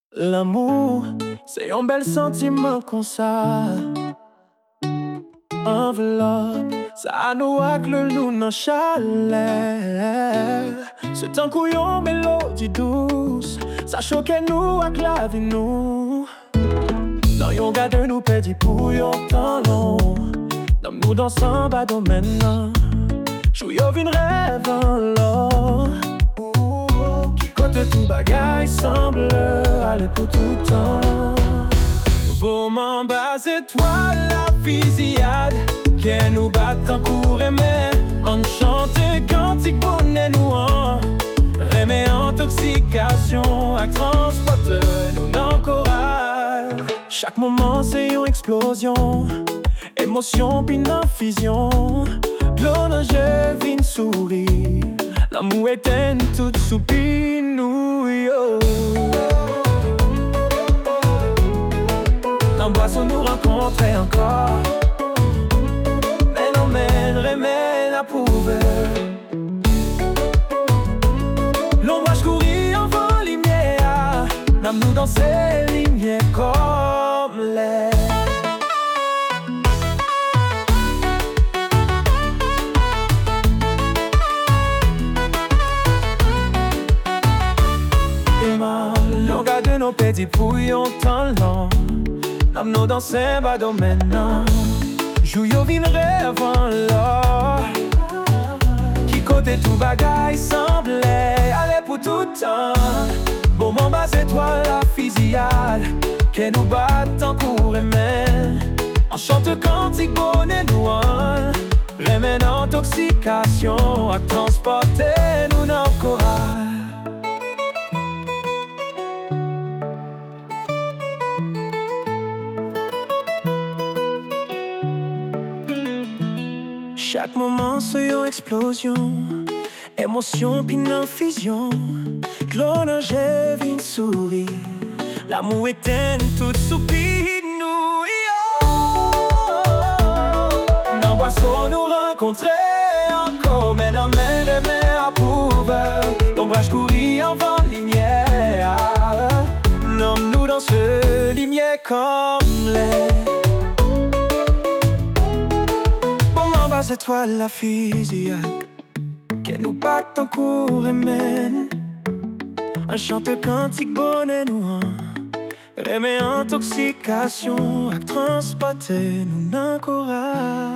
L'amour, c'est un bel sentiment comme ça. Enveloppe, ça nous le nous dans chalet. C'est un couillon mélodie douce, ça choque nous avec la vie nous. Dans yon gade nous pedi pour yon temps long. Dans nous dans samba maintenant. Jou yo vin rêve en l'or. Qui côté tout bagaille semble aller pour tout temps. Pour m'en bas étoile la fusillade qui nous bat en cours aimé. On chante cantique bonnet nous en remet intoxication à transporter nous dans chorale. Chaque moment c'est une explosion, émotion puis une fusion. L'on je vine sourire, l'amour est toute soupir nous yo. Dans boisson nous rencontrer encore. Mais non remède à prouver. L'ombre courir avant lumière. N'am nous danser lumière comme l'air. L'on garde nos petits pour yon temps long. N'am nous danser bas maintenant. Jou yo vin rêve en l'or. Qui côté tout bagaille semblait aller pour tout temps. Bon mon bas étoile la fusillade qui nous bat en cours aimé. On chante cantique bonnet nous en remède intoxication à transporter nous dans chorale. Chaque moment c'est une explosion, émotion puis une fusion. L'on je vin sourire, l'amour éteint tout soupir nous yo. Dans boisson nous rencontrer encore, mais non mais à prouver. L'ombrage courir avant lumière, non nous dans ce lumière comme l'air. C'est toi la fusillade qui nous bat en cours et mène. Un chante cantique bonnet nous en remet intoxication à transporter nous dans chorale.